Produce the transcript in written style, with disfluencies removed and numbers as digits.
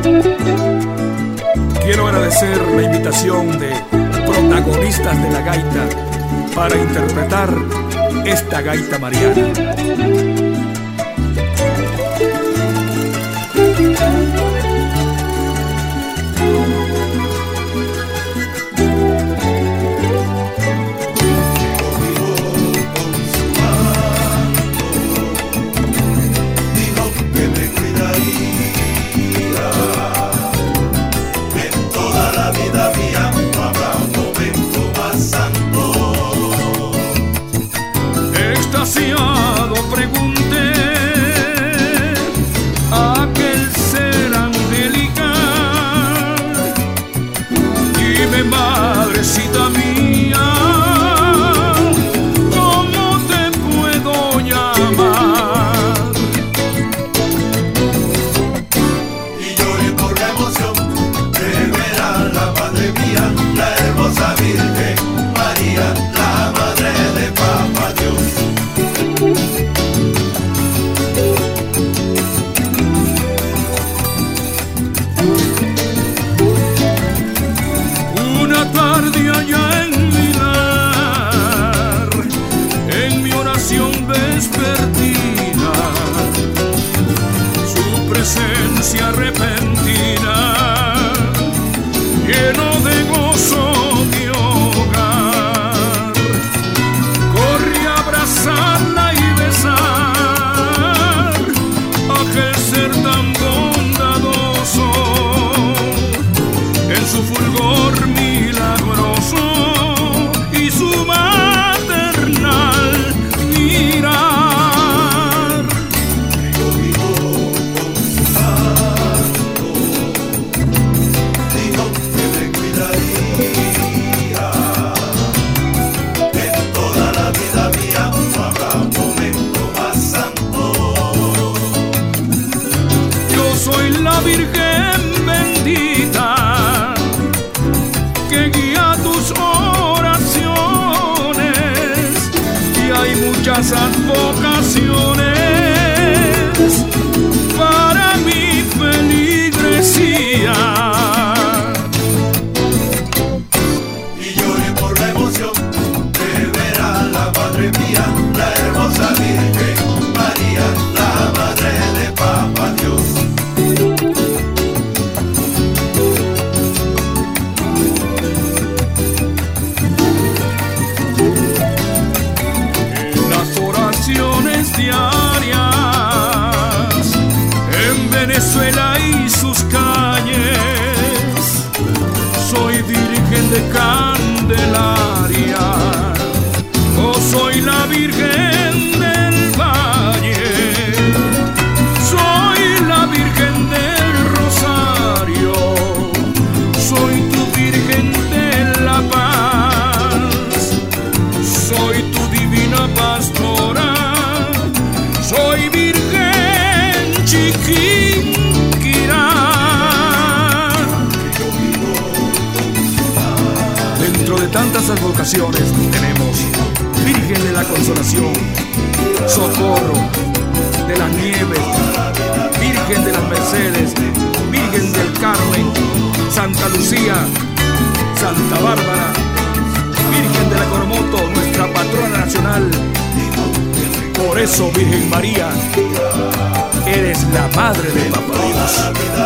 Quiero agradecer la invitación de protagonistas de la gaita para interpretar esta gaita mariana. Extasiado pregunté a aquel ser angelical, dime, madrecita mía, ¿cómo te puedo llamar? Y lloré por la emoción de ver a la Madre mía, la hermosa Virgen María, la Madre de Papá Dios. Una tarde allá en Milar, en mi oración vespertina, su presencia repentina llenó de gozo mi hogar. Corrí a abrazarla y besar aquel ser tan bondadoso, en su fulgor milagroso y su maternal mirar. Yo vivo con su manto, dijo que me cuidaría. En toda la vida mía no habrá momento más santo. Yo soy la Virgen bendita que guía tus oraciones, y hay muchas advocaciones para mi feligresía. Y lloré por la emoción de ver a la Madre mía, la hermosa Virgen María, la Madre de Papá Dios. En las oraciones diarias, en Venezuela y sus calles, soy Virgen de Candelaria, o soy la Virgen del Valle, soy la Virgen del Rosario, soy tu Virgen de la Paz, soy tu divina pastora, soy Virgen Chiquinquirá. Dentro de tantas advocaciones tenemos Virgen de la Consolación, Socorro de las Nieves, Virgen de las Mercedes, Virgen del Carmen, Santa Lucía, Santa Bárbara, Virgen de la Coromoto, nuestra patrona nacional. Por eso, Virgen María, eres la Madre de Papá Dios.